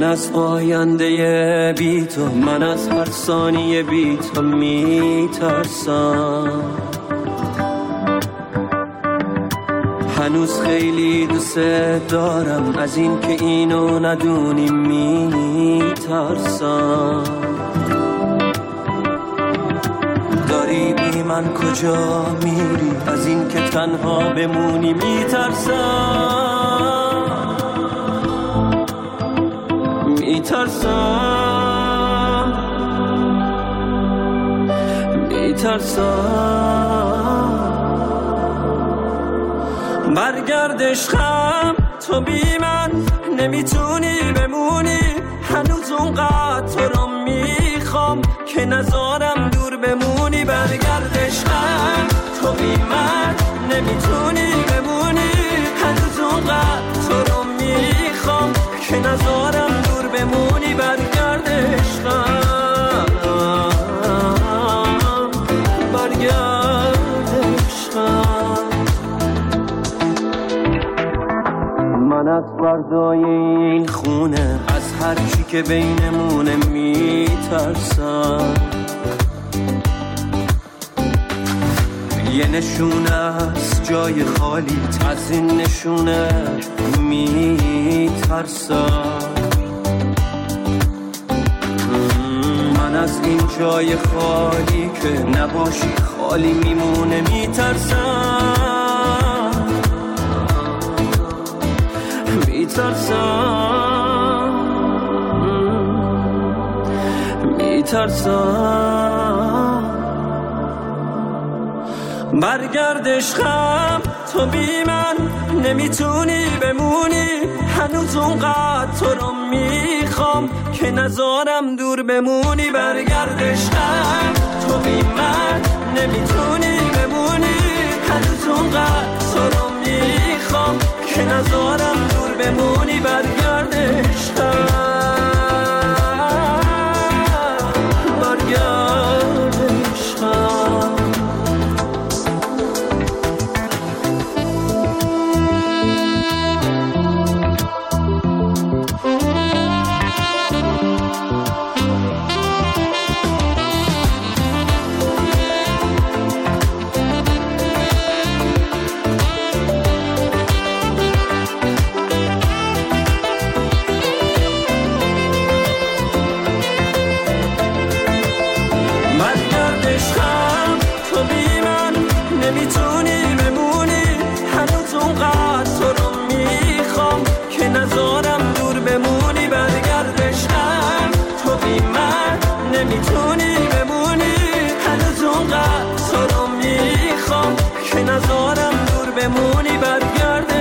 من از آینده بی تو، من از هر ثانیه بی تو میترسم. هنوز خیلی دوست دارم، از این که اینو ندونی میترسم. داری بی من کجا میری، از این که تنها بمونی میترسم. میترسم برگرد عشقم، تو بی من نمیتونی بمونی. هنوز اونقدر تو رو میخوام که نذارم دور بمونی. برگرد عشقم، تو بی من نمیتونی بمونی. هنوز اونقدر تو رو میخوام که نذارم دور بمونی. برگرد عشقم، برگرد عشقم. من از فردای این خونه، از هر چی که بینمونه میترسم. یه نشونه از جای خالی، از این نشونه میترسم. من از این جای خالی که نباشی خالی میمونه میترسم. میترسم برگرد عشقم، تو بی من نمیتونی بمونی. هنوز اونقدر تو رو میخوام که نذارم دور بمونی. برگرد عشقم، تو بی من نمیتونی بمونی. هنوز اونقدر تو رو میخوام که نذارم دور بمونی. برگرد عشقم، برگرد عشقم. نمیتونی بمونی. هنوز اونقدر تو رو میخوام که نذارم دور بمونی. برگرد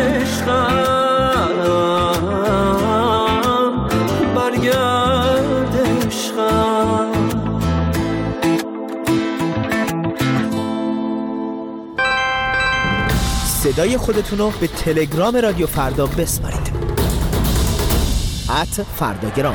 عشقم، برگرد عشقم. صدای خودتون رو به تلگرام رادیو فردا بسپارید. @فرداگرام.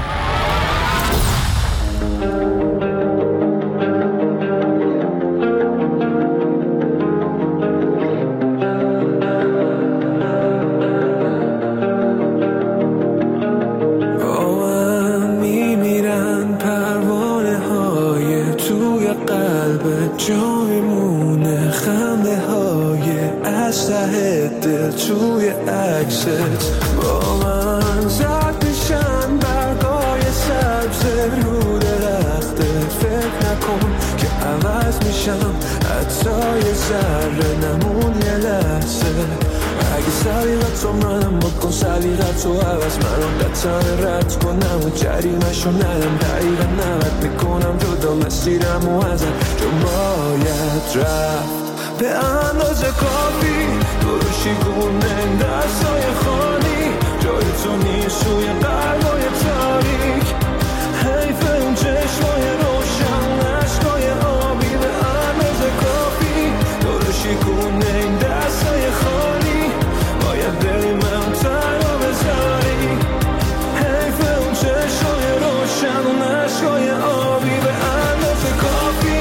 جای مونه خنده های از ته دل توی عکست با من زد میشن برگای سبز رو درخته. فکر نکن که عوض میشم، حتی یه ذره نمون یه لحظه. اگه سلیقت رو منم بکن، سلیقت رو عوض منم قطعه رد کنم و جریمش رو ندم. دقیقا 90 میکنم جدا مسیرم و ازم، چون باید رفت به اندازه کافی. دروشی گونه دستای خالی، جای تو نیست توی قلبای تاریک. حیف اون چشمای روشن، عشقای آبی به اندازه کافی. دروشی گونه دستای خالی، باید بری من تنها بذاری. حیف اون چشمای روشن، عشقای آبی به اندازه کافی.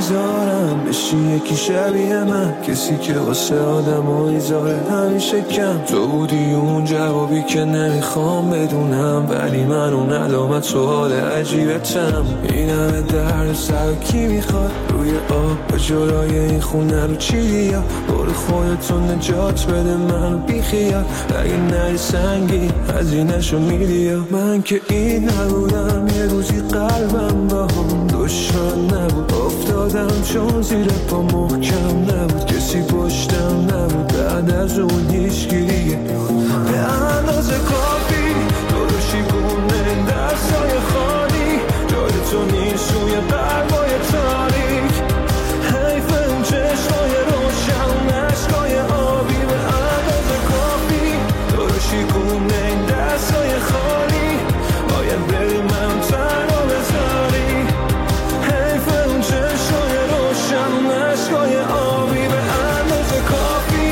نمیذارم بشی یکی شبیه من، کسی که واسه آدمایی زاره همیشه کم. تو بودی اون جوابی که نمیخوام بدونم، ولی من اون علامت سوال عجیبتم. این همه درد سر کی میخواد روی آب به جلوی این خونه رو چی یا برو خودتون نجات بده من بیخیال. اگه نری سنگی هزینه‌شو میدی یا من که این نبودم. یه روزی قلبم با هم دشمن نبود، افتادم چون زیر پا محکم نبود، کسی پشتم نبود بعد از اون هیچگیریه. به اندازه کافی درشی بونه دستای خالی، جای تو نیست روی قلبای تاریک. حیف اون چشمای روشن عشقای آبی. به اندازه کافی درشی بونه دستای خالی، باید بری من تنها بذاری. حیف اون چشمای روشن عشقای آبی. به اندازه کافی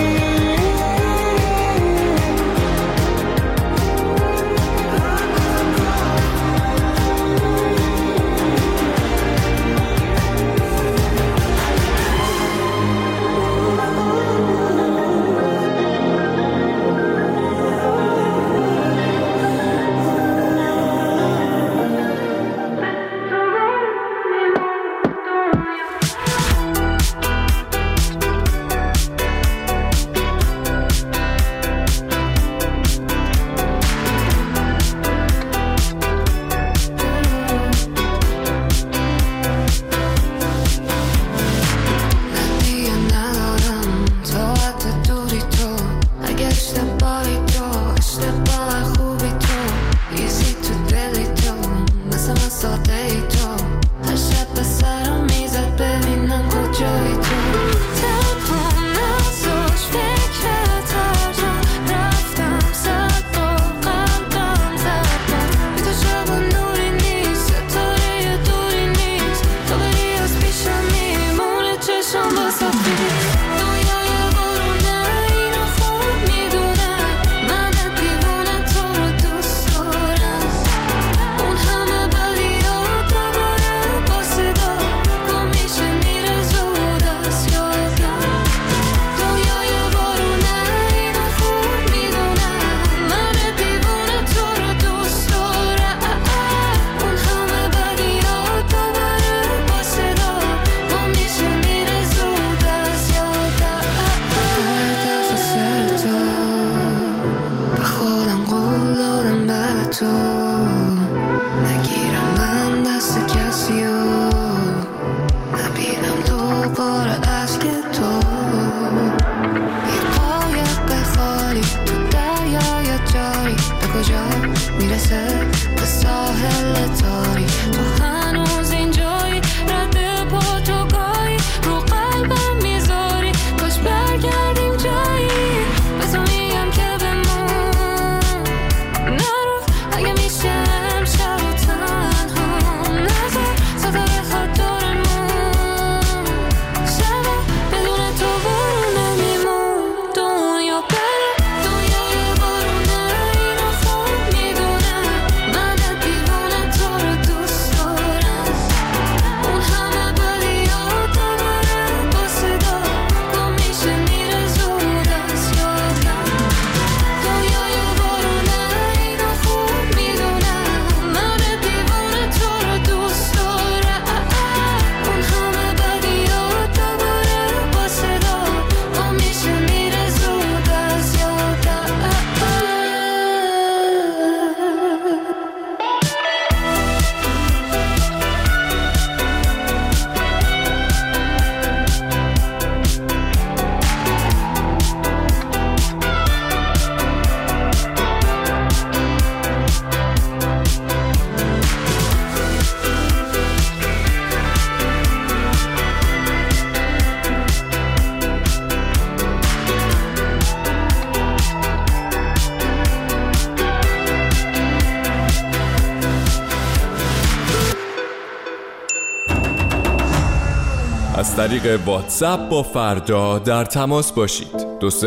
از طریق واتساپ با فردا در تماس باشید.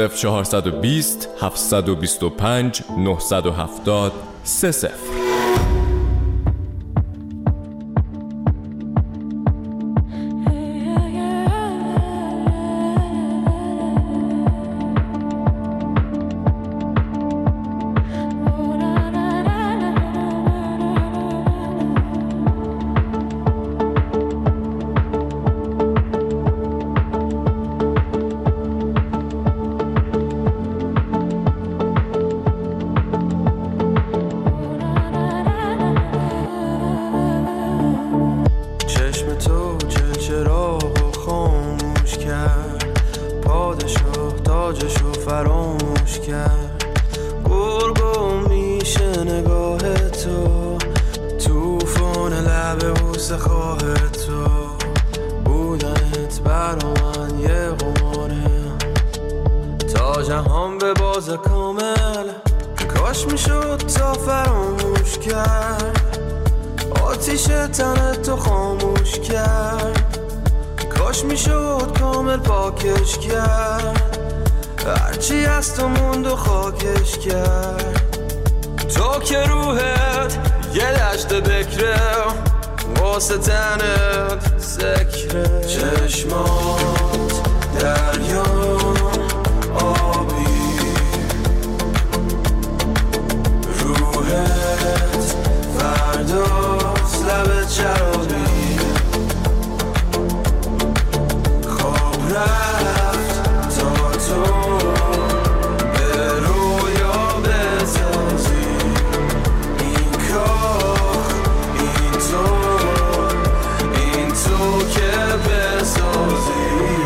20420 725 970 30. تاجشو فراموش کرد. گرگم میشه نگاه تو، توفان لب بوسه خواه تو، بودنت برا من یه قماره. جهان به باز کامل کاش میشد تا فراموش کرد. آتیش تن تو خاموش کرد. کاش میشد کامل پاکش کرد. هرچی از تو موند و خاکش کرد. تو که روحت یه دشت بکره واسه تنت سکره. چشمات دریا آبی، روحت فرداست لبت شرابی. خواب رفت تا تو به رویا بسازی. این کاخ این تو که بسازیش.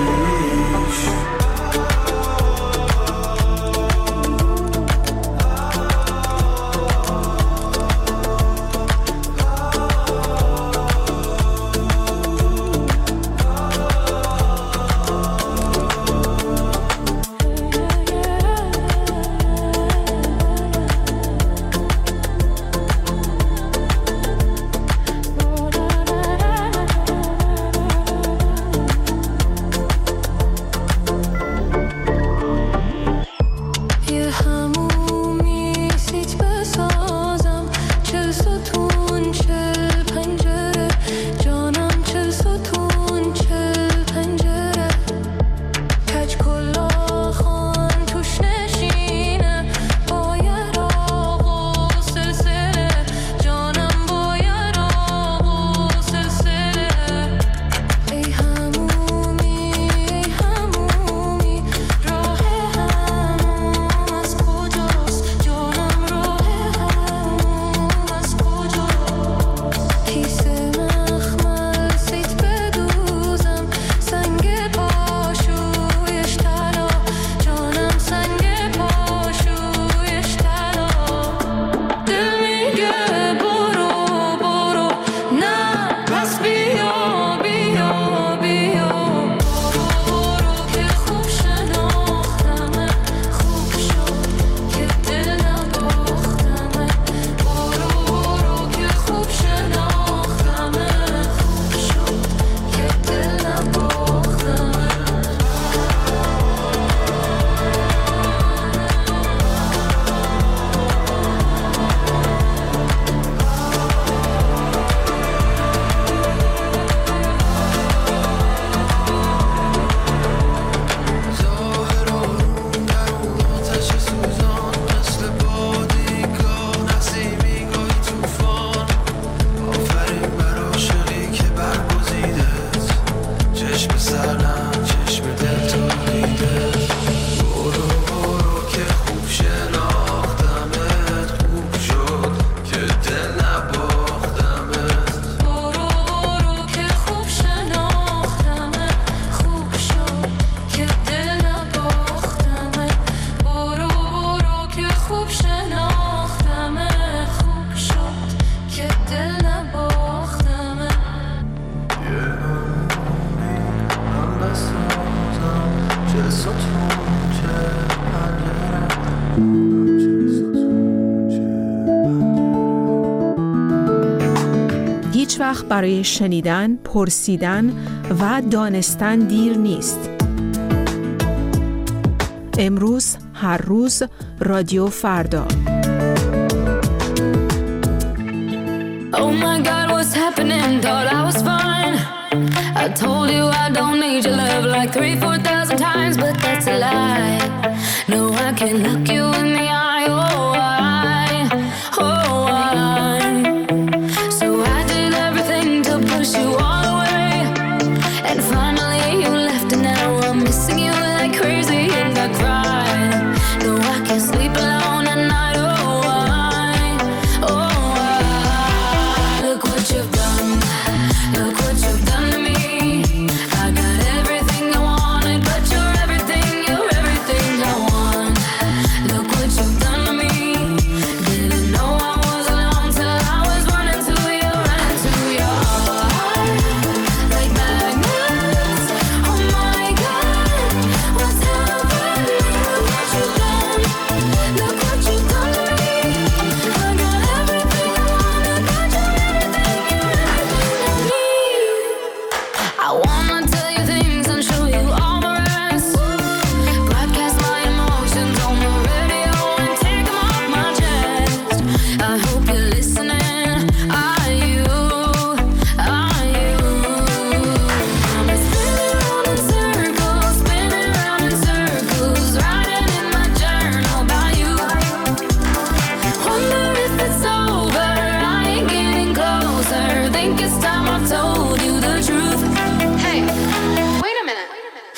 هیچ وقت برای شنیدن، پرسیدن و دانستن دیر نیست. امروز، هر روز، رادیو فردا. Oh my God, what's happening? Thought I was fine. I told you I don't need your love like 3,000-4,000 times, but that's a lie. No, I can look you in the eye. Oh, why? Oh, why? So I did everything to push you all away, and finally you left, and now I'm missing you like crazy, and I cry. No, I can't sleep alone at night. Oh, why? Oh, why? Look what you've done. Look what you've done to me. I got everything I wanted, but you're everything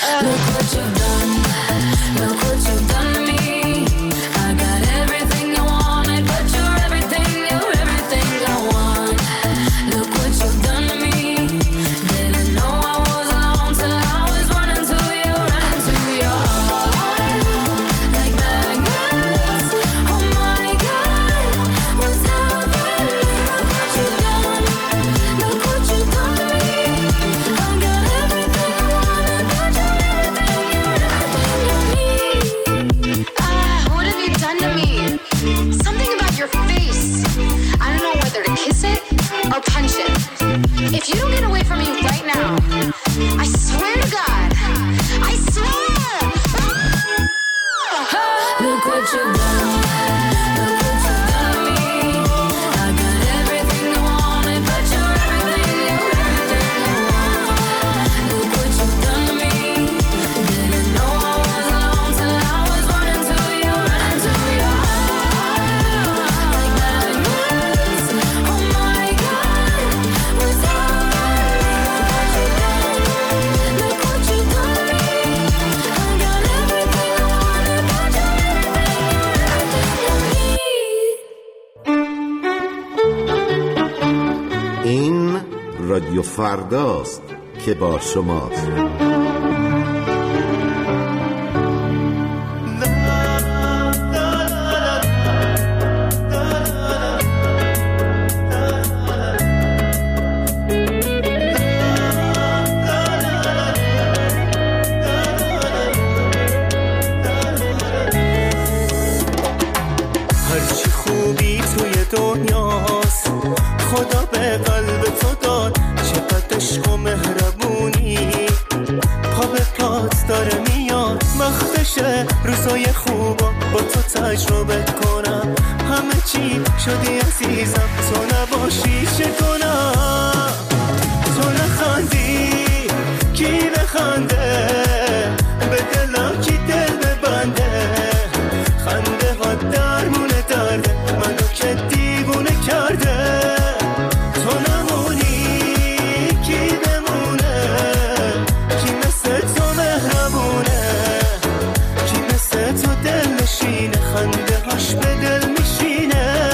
Look what you've done. Look what you've done to me. I got everything I wanted, but you're everything I want. Look what you've done to me. Didn't know I was alone till I was running to you, running to your heart. Like magnets. Oh my God, what's happening? Look what you've done. Look what you've done to me. I got everything I wanted, but you're everything what have you done to me? Something about your face. I don't know whether to kiss it or punch it. If you don't get away from me right now, I swear to God, I swear! Look what you've done. Look what you've done to me. I got everything I wanted, but you're everything I want. Look what you've done to me. Didn't know I was alone till I was running to you, running to your heart. Like magnets. Oh my God, what's happening? Look what you've done to me. I got everything I wanted, but you're این رادیو فرداست که با شماست. هرچی خوبی توی دنیاست خدا به قلب تو داد، چقدر عشق و مهربونی پا به پات داره میاد. وقتشه روزای خوبا با تو تجربه کنم، همه چی شدی عزیزم، تو نباشی چه کنم؟ تو نخندی کی بخنده، به دلم کی دل ببنده، خنده ها درمونه درده منو که دیوونه کرده. تو نمونی کی بمونه، کی مثل تو مهربونه، کی مثل تو دل نشینه، خنده هاش به دل میشینه.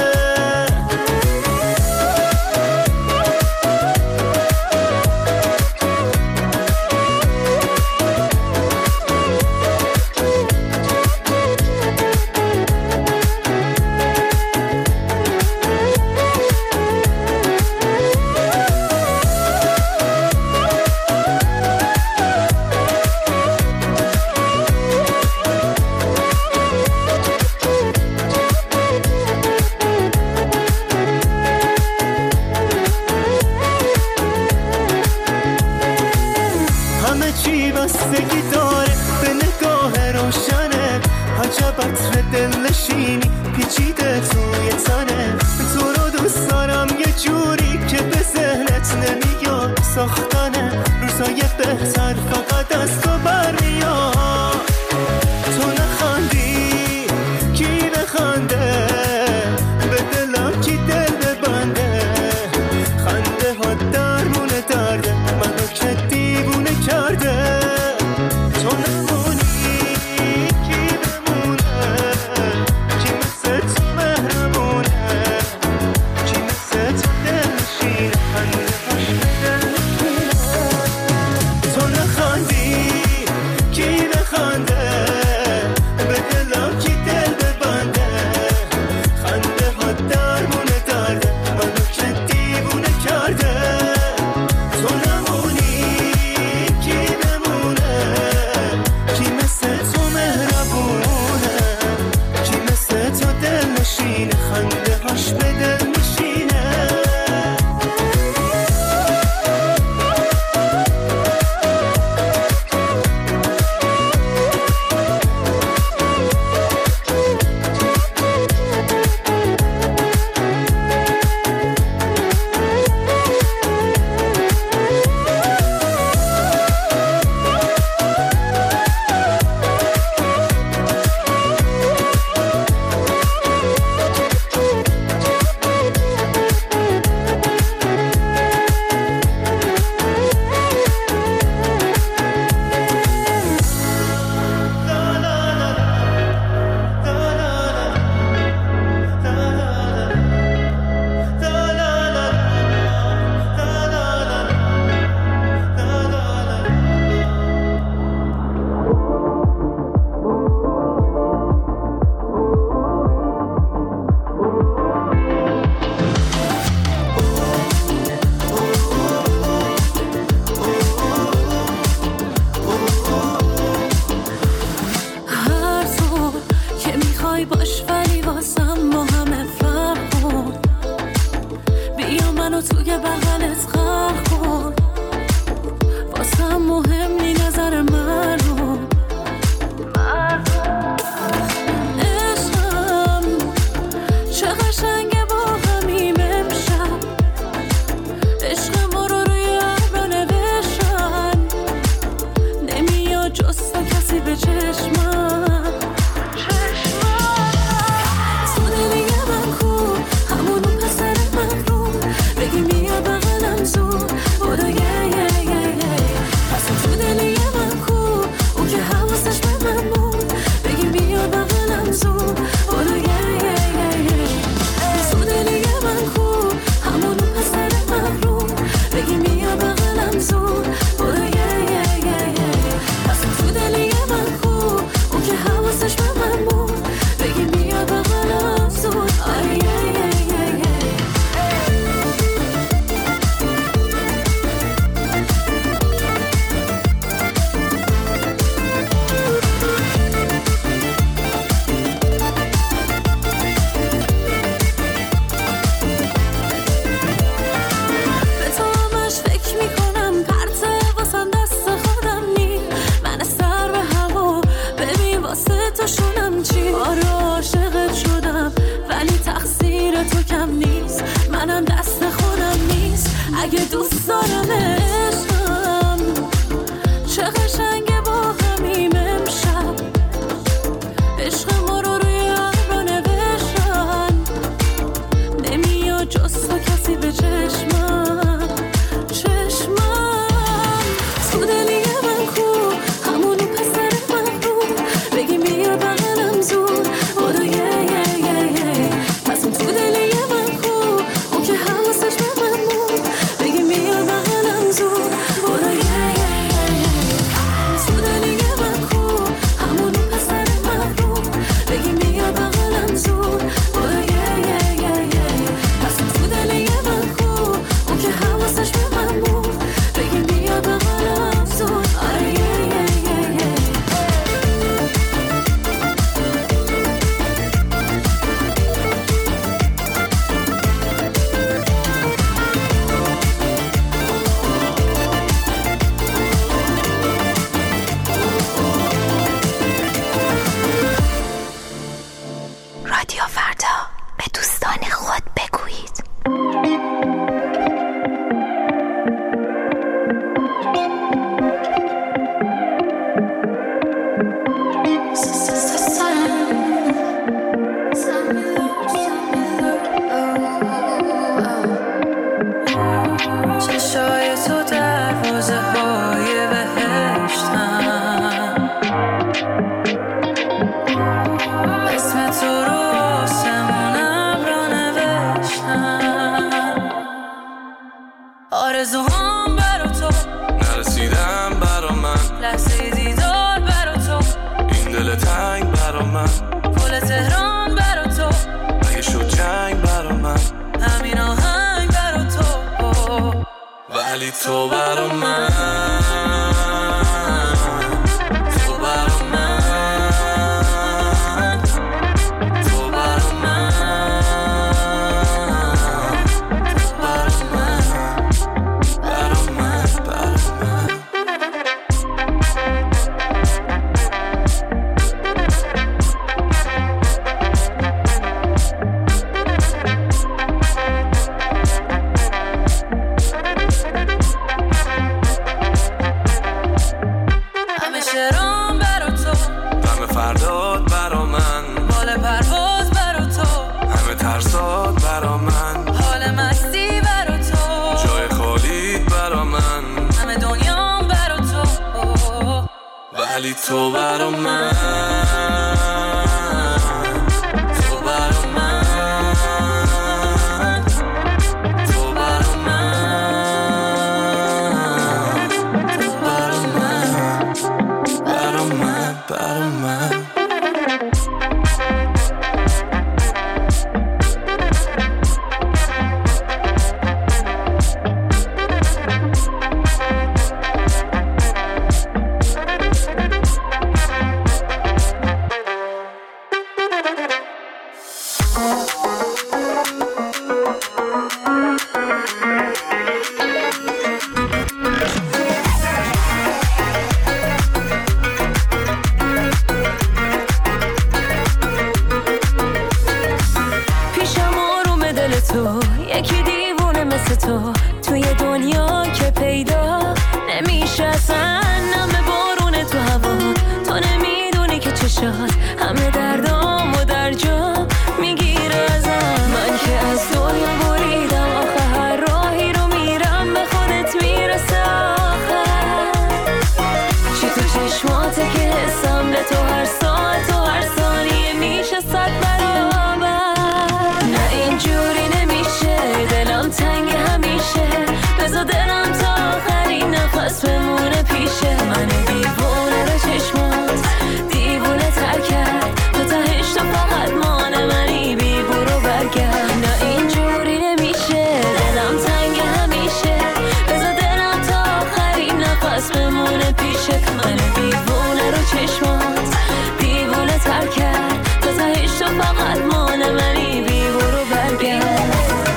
همه چی بستگی داره به نگاه روشنه، عجب عطر دل نشینی پیچیده توی تنه. تو رو دوست دارم یه جوری که به ذهنت نمیاد، ساختنه روزای بهتر فقط از تو برمیاد. تو نخندی کی بخنده، به دلم کی دل ببنده، خنده ها درمونه درده منو که دیوونه کرده. تو نمونی کی بمونه، کی مثل تو مهربونه، کی مثل تو دل نشینه، خنده هاش به دل میشینه. تو چشمم تو دلی من کو همونو پسر من رو بگی میاد بغلم زود برو پس تو دلی من کو اون که حواسش به من بود بگی میاد بغلم زود برو تو دلی من کو همونو پسر من رو بگی میاد بغلم زود برو پس تو دلی من کو اون که حواسش به من بود بگی میاد بغلم زود منم دست خودم نیست اگه دوست دارم عشقم چه قشنگه با همیم امشب عشق ما رو روی ابرا نوشتن نمیاد جز تو کسی به چشمم تو دلی من کو همونو پسر من رو بگی میاد بغلم زود برو پس تو دلی من کو اون که حواسش به من بود بگی میاد بغلم زود برو تو دلی من کو همونو پسر من رو بگی میاد بغلم زود برو پس تو دلی من کو اون که حواسش به من بود بگی میاد بغلم زود رادیو فردا به دوستان خود بگویید. چشای تو دروازه های بهشتن اسم تو رو آسمونم را نوشتن آرزوهام برا تو نرسیدم برا من لحظه دیدار برا تو این دل تنگ برا من پل تهران برا تو اگه شد جنگ برا من همین آهنگ برا تو ولی تو برا من ولی تو برا من تو برا من تو برا من تو برا من برا من برا من چشماته که حسم به تو هر ساعت و هر ثانیه میشه 100 برابر. نه اینجوری نمیشه، دلم تنگ همیشه، بذار دلم تا آخرین نفس بمونه پیشه. من دیوونه رو چشمات دیوونه تر کرد، تو تهش تو فقط مانه منی، بی برو برگرد. نه اینجوری نمیشه، دلم تنگ همیشه، بذار دلم تا آخرین نفس بمونه پیشه. من دیوونه رو چشمات دیوونه تر کرد، تو تهش تو فقط مانه منی، بی برو برگرد.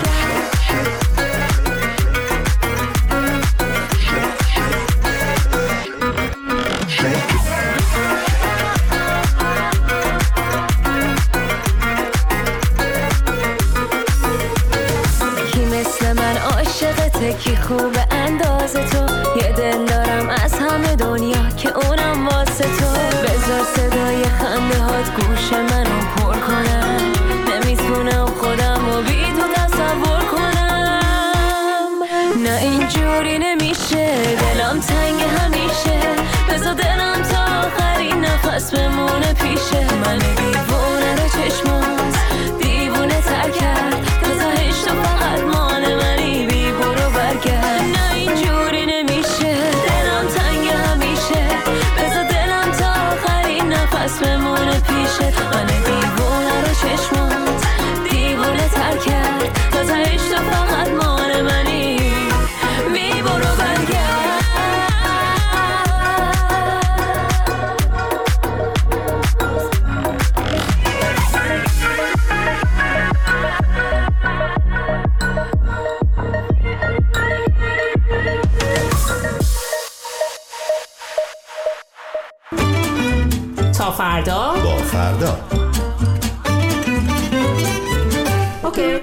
کی خوب انداز تو، یه دل دارم از همه دنیا که اونم واسه تو. بذار صدای خنده هات گوش منو پر کنم، نمیتونم خودم رو بی تو تصور کنم. نه اینجوری نمیشه، دلم تنگ همیشه، بذار دلم تا آخرین نفس بمونه پیشه. من دیوونه رو چشمات دیوونه تر کرد، تو تهش تو فقط مانه منی، بی برو برگرد. نه اینجوری نمیشه، دلم تنگ همیشه، بذار دلم تا آخرین نفس بمونه پیشه. من دیوونه رو چشمات دیوونه تر کرد، تو تهش تو فقط مانه منی، بی برو برگرد. تا فردا با فردا. اوکی.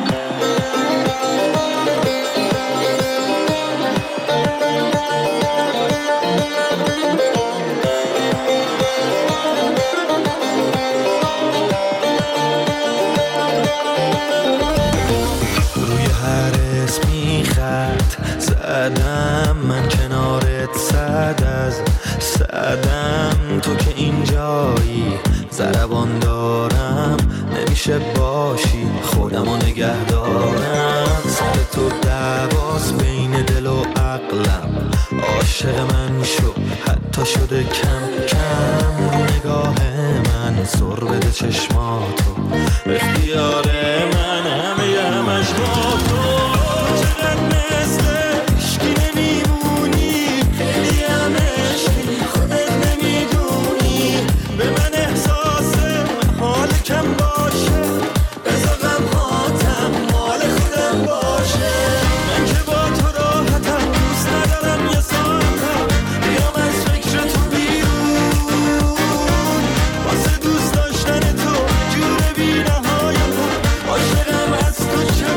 روی هر اسمی خط زدم، من کنارت صد از صدم. تو که اینجایی ضربان دارم، نمیشه باشی خودمو نگه دارم. سر تو دعواست بین دل و عقلم، عاشق من شو حتی شده کم کم. رو نگاه من سر بده چشماتو، اختیار من همه همش با تو. چقدر مثل عشقی نمیمونی، خیلی هم عشقی خودت نمیدونی. به من احساس حال کم باشه، بذار غمهاتم مال خودم باشه. من که با تو راحتم، دوست ندارم یه ساعتم بیام از فکر تو بیرون. واسه دوست داشتن تو جور بی نهایتم، عاشقم از تو چه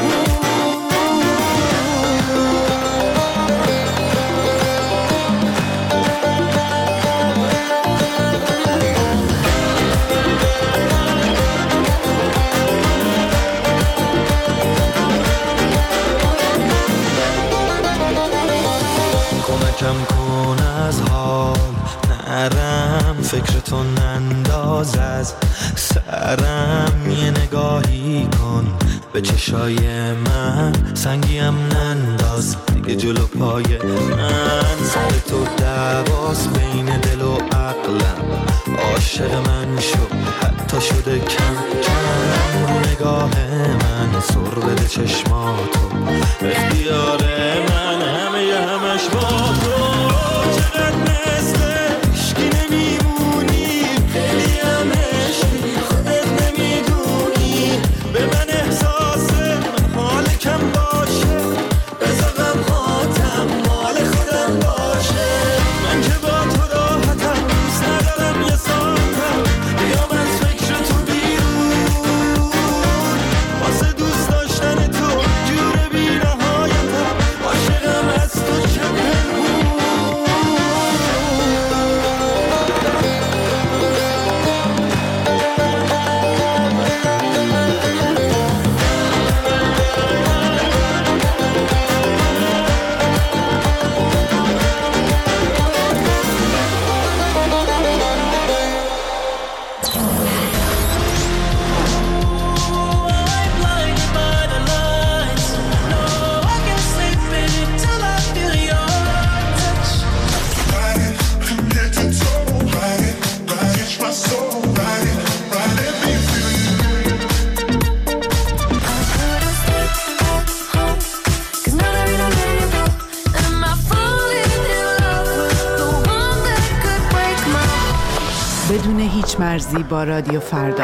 کم کن از حال نرم، فکر تو ننداز از سرم. یه نگاهی کن به چشای من، سنگیم ننداز دیگه جلو پای من. سر تو دعواست بین دل و عقلم، عاشق من شو حتی شده کم کم. رو نگاه من سر بده چشماتو، اختیار من همه همش با تو. چقدر مثل عشقی نمیمونی، خیلی هم عشقی خودت نمیدونی. به من احساس حال کم باشه، بذار غمهاتم مال خودم باشه. من که با تو راحتم، دوست ندارم یه ساعتم بیام از فکر تو بیرون. واسه دوست داشتن تو جور بی نهایتم، عاشقم از تو چه پنهون. بدون هیچ مرزی با رادیو فردا.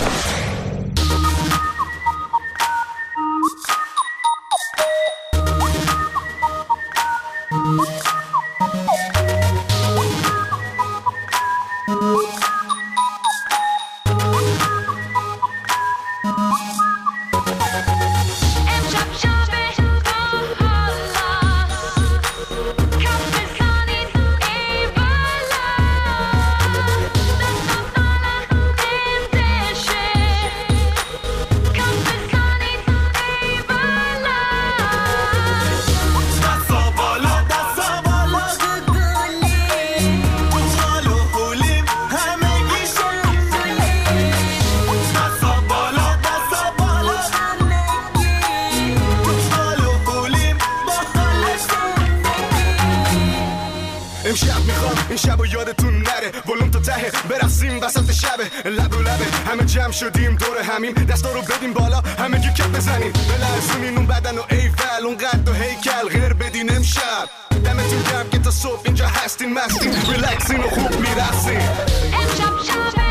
امشب میخوام این شب و یادتون نره، ولوم تا ته برقصیم وسط شبه، لب و لبه همه جمع شدیم دور همیم، دستا رو بدیم بالا همه گی کپ بزنیم، بلرزونین اون بدن و ایول اون قد و هیکل غیر بدین امشب. دمتون گرم که تا صبح اینجا هستین مستین، ریلکسین و خوب میرقصین. امشب شبه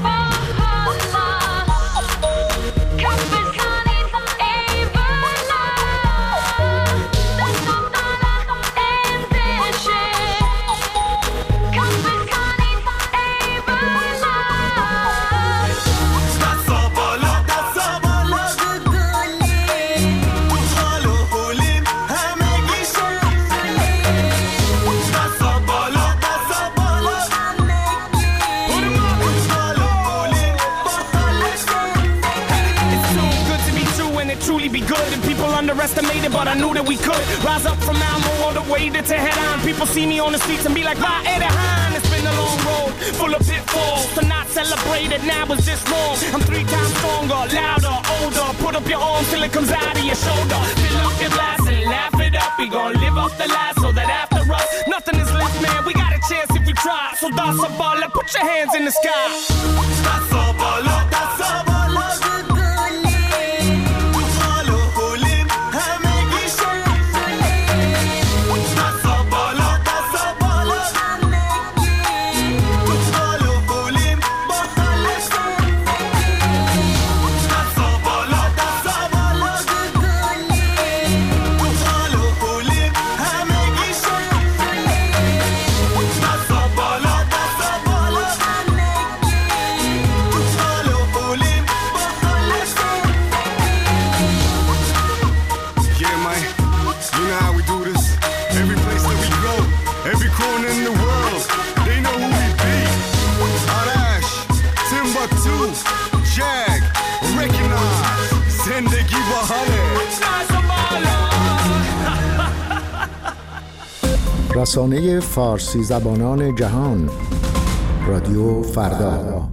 underestimated, but I knew that we could rise up from Malmo all the way to Tehran. People see me on the streets and be like, "Va Edehan." It's been a long road, full of pitfalls. To not celebrate it now is just wrong. I'm 3 times stronger, louder, older. Put up your arms till it comes out of your shoulder. Fill up your glass and laugh it up. We gon' live off the last so that after us, nothing is left, man. We got a chance if we try. So that's a baller, put your hands in the sky. That's a baller, that's a baller. رسانه فارسی زبانان جهان، رادیو فردا.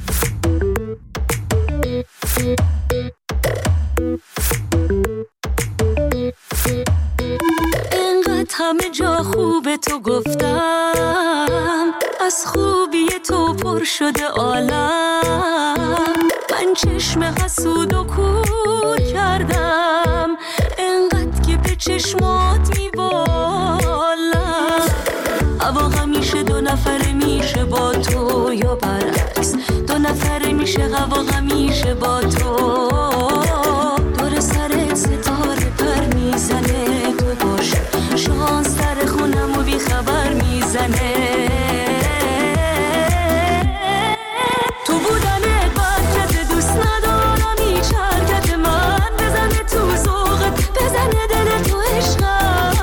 اینقدر همه جا خوب تو گفتم، از خوبی تو پر شده عالم. من چشم حسود و کور کردم، اینقدر که به چشمات میبالم. هوا همیشه 2 نفره میشه با تو یا برعکس، 2 نفره میشه هوا همیشه با تو. دور سرت ستاره پر میزنه، تو باشه شانس در خونم و بی خبر میزنه. تو بودنت برکت دوست ندارم هیچ حرکت من، بزنه تو ذوقت، بزنه دل تو عشقم.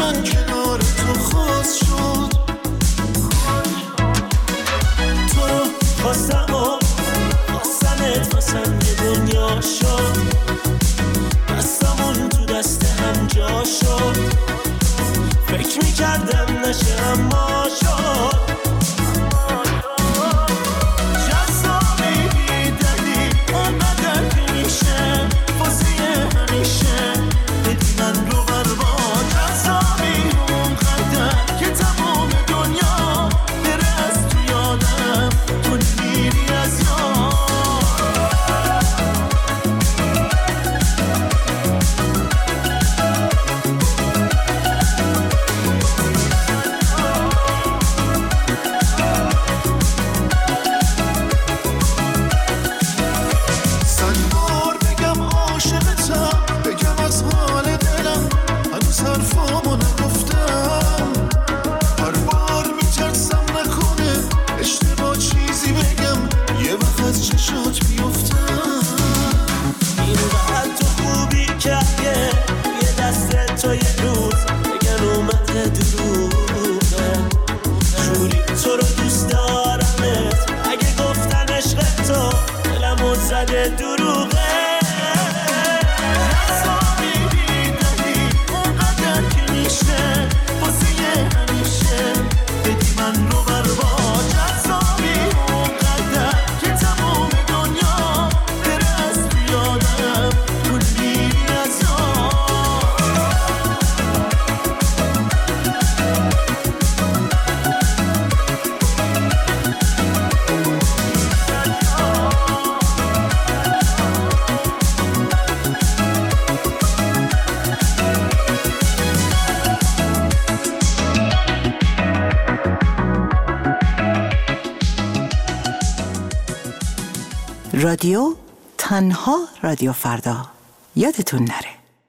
من کنار تو خواست شد. تو رو خواستم و خواستمت واسم یه دنیا شد. دستمون تو دست هم جا شد. فکر میکردم نشه اما شد. جذابی بیدلی اونقدر که میشه واسه همیشه بدی من رو برباد. جذابی اونقدر که تمام دنیا بره از تو یادم تو نمیری از یاد. رادیو تنها رادیو فردا. یادتون نره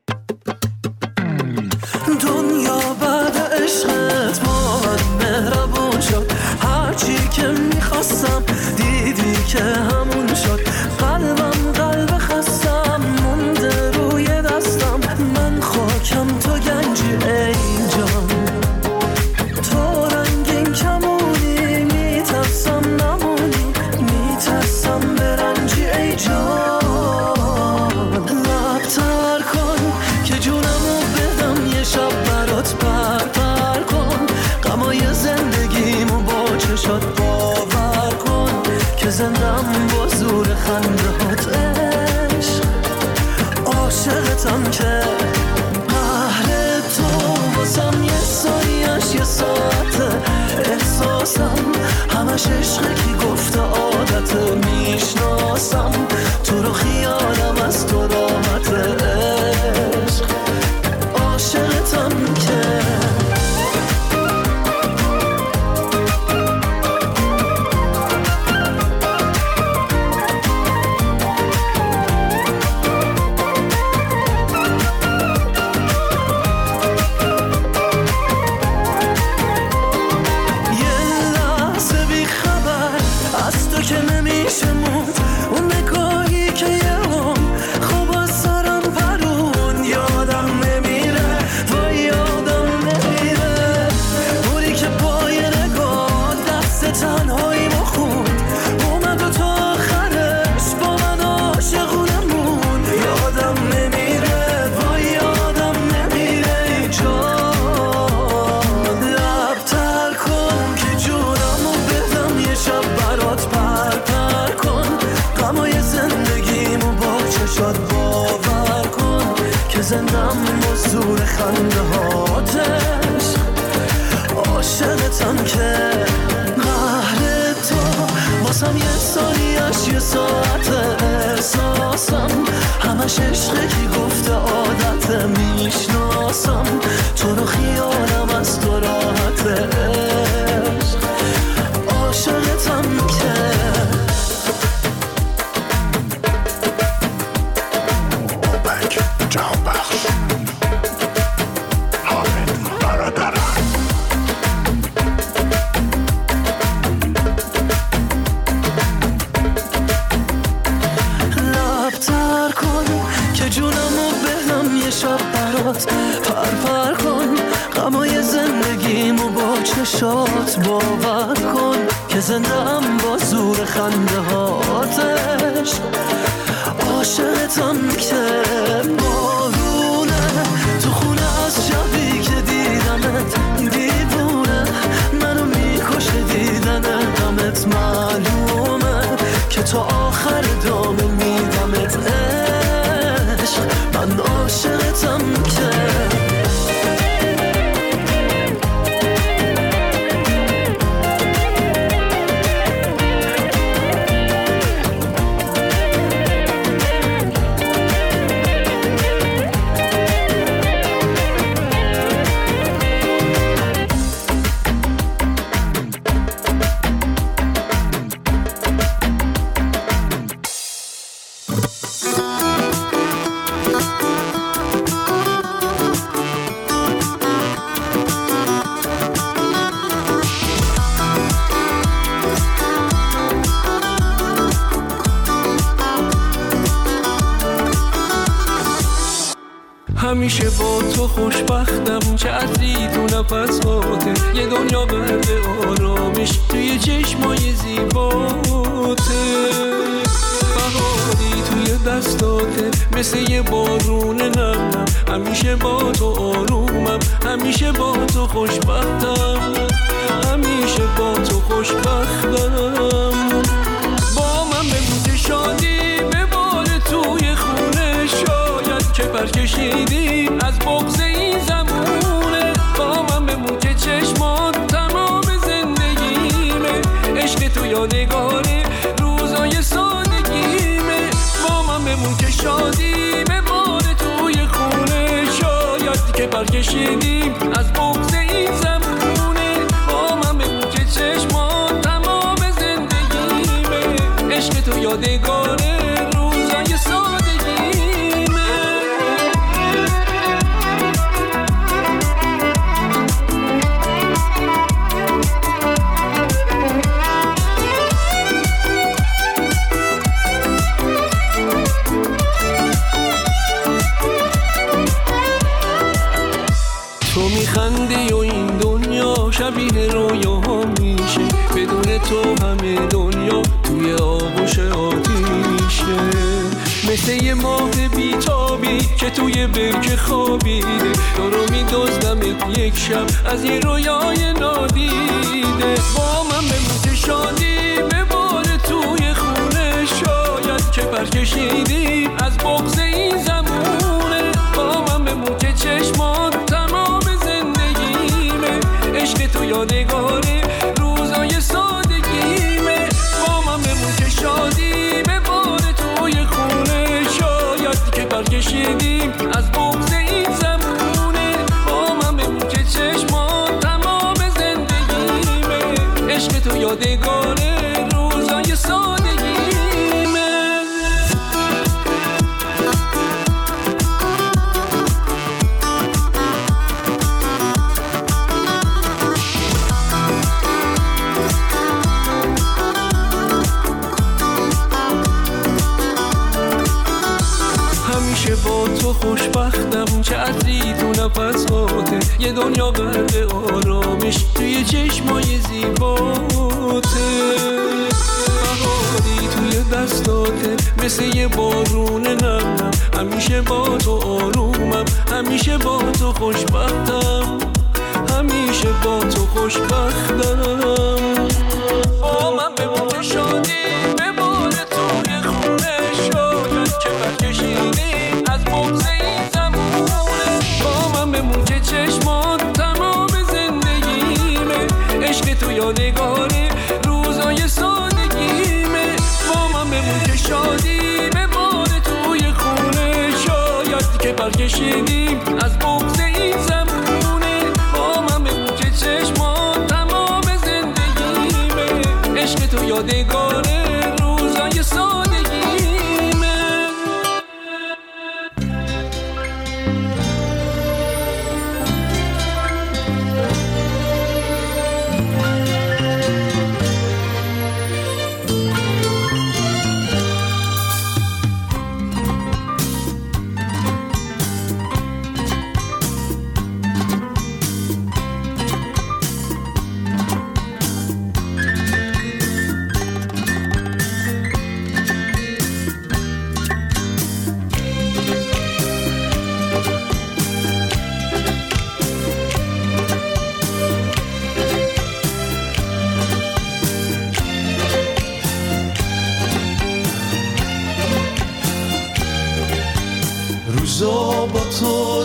دنیا بعد عشقت با من مهربون شد. هرچی که میخواستم دیدی که همون شد. قلبم قلب خستم مونده روی دستم. من خاکم تو گنجی ای جان. تو رنگین کمونی میترسم نمونی. میترسم برنجی ای جان. لبتر کن که جونمو بدم یه شب برات پر کن. غمای زندگیمو با چشات باور کن که زندم با زور خندهات عشق. عاشقتم که قهر تو واسم یه سایش یه ساعته. احساسم همش عشقه کی گفته عادته. میشناسم تو رو خیالم از تو راحته. عشق عاشقتم که زندم با زور خنده هاتش. عاشقتم که قهر تو واسم یه سایش یه ساعت. احساسم همش عشقه کی گفته عادت. میشناسم تو رو خیالم از تو راحته. عشق عاشقتم که جهان بخش حامد برادران. لبتر کن که جونمو بهم یه شب برات پر کن. غمای زندگیمو با چشات باور کن که زندم با زور خنده هاتش. عاشقتم که بارونه تو خونه از شبی که دیدمت دیوونه منو میکشه دیدن غمت. معلومه که تا آخر دام میدمت عشق. من عاشقتم که همیشه با تو خوشبختم که عطری تو نفساته. یه دنیا برد آرامش توی چشمای زیباته. بهاری توی دستاته مثل یه بارون نمم. همیشه با تو آرومم، همیشه با تو خوشبختم، همیشه با تو خوشبختم. با من بگو شادی بباره توی خونه، شاید که پرکشیدی از بغض این زمونه. با من بمون که چشمات تمام زندگیمه، عشق تو یادگاره روزای سادگیمه. با من بمون که شادی بباره توی خونه، شاید که پرکشیدی از بغض این زمونه. با من بمون که چشمات تمام زندگیمه، عشق تو یادگاره روزای سادگیمه. تو میخندی و این دنیا شبیه رویا میشه. بدون تو همه دنیا توی آغوش آتیشه. مثل یه ماه بیتابی که توی برکه خوابیده، تو رو میدزدمت یک شب از یه رویای نادیده. با من به شادی بباره توی خونه، شاید که پرکشیدی از بغض این زمونه. با من بمون که چشمات تمام زندگیمه، عشق تو یادگاره روزای سادگیمه. با من بمون که شادی بباره توی خونه، شاید که پرکشیدیم از بغض این زمونه. با من بمون که چشمات تمام زندگیمه، عشق تو یادگاره روزای سادگیمه. با تو خوشبختم که عطری تو نفساته. یه دنیا برد آرامش توی چشمای زیباته. بهاری توی دستاته مثل یه بارون نمم. همیشه با تو آرومم، همیشه با تو خوشبختم، همیشه با تو خوشبختم. با من بمون شادی بباره توی خونه، شاید که برکشیدی از بغض این زمونه. با من بمون که چشمات تمام زندگیمه، عشق تو یادگاره روزای سادگیمه. با من بمون که شادی بباره توی خونه، شاید که برکشیدیم از بغض این زمونه. با من بمون که چشمات تمام زندگیمه، عشق تو یادگاره روزای سادگیمه.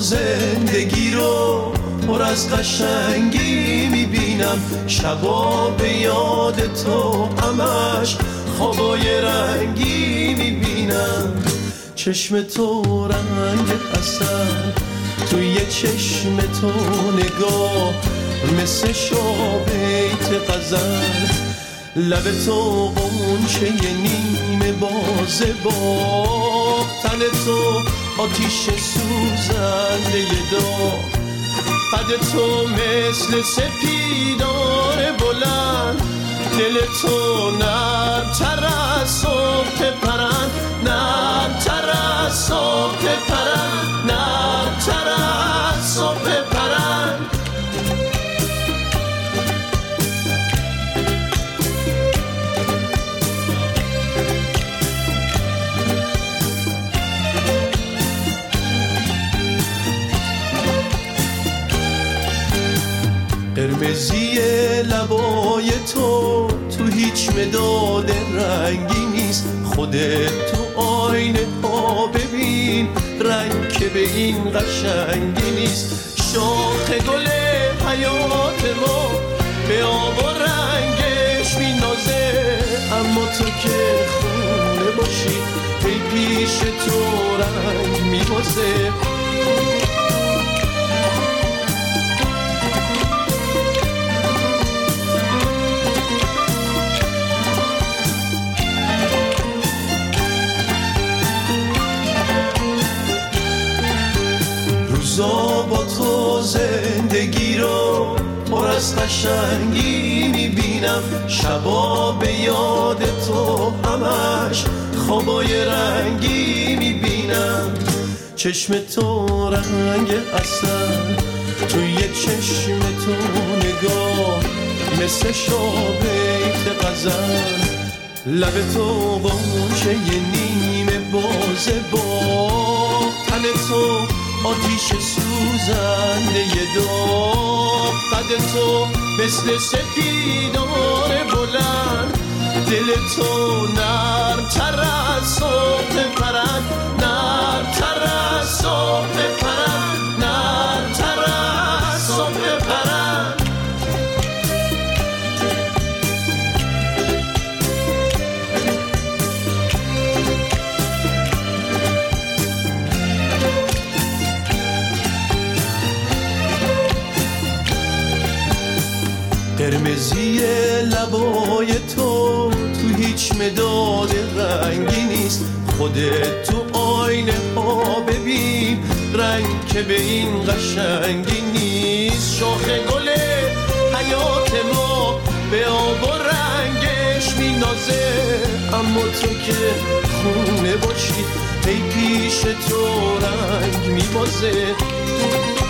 زندگی رو پر از قشنگی میبینم، شبا به یاد تو همش خوابای رنگی میبینم. چشم تو رنگ عسل، توی چشم تو نگاه مثل شابیت غزل، لب تو غنچه نیمه بازه با تن تو آتیش سوزنده داغ، قد تو مثل سپیدار بلند، دل تو نرم‌تر از صبح پرند، نرم‌تر از صبح پرند، نرم‌تر از صبح پرند. قرمزی لبای تو هیچ مداد رنگی نیست، خودت تو آینه ها ببین رنگ که به این قشنگی نیست. شاخ گل حیات ما به آب و رنگش مینازه، اما تو که خونه باشی ای پیش تو رنگ میبازه. روزا با تو زندگی رو پر از قشنگی میبینم، شبا به یاد تو همش خوابای رنگی میبینم. چشم تو رنگ عسل، توی چشم تو نگاه مثل شابیت غزل، لب تو غنچه نیمه بازه با تن تو آتیش سوزنده داغ، قد تو مثل سپیدار بلند، دل تو نرم‌تر از صبح پرند، نرم‌تر از صبح پرند، نرم‌تر از صبح پرند. قرمزی لبای تو هیچ مداد رنگی نیست، خودت تو آینه ها ببین رنگ که به این قشنگی نیست. شاخ گل حیات ما به آب و رنگش مینازه، اما تو که خونه باشی ای پیش تو رنگ میبازه.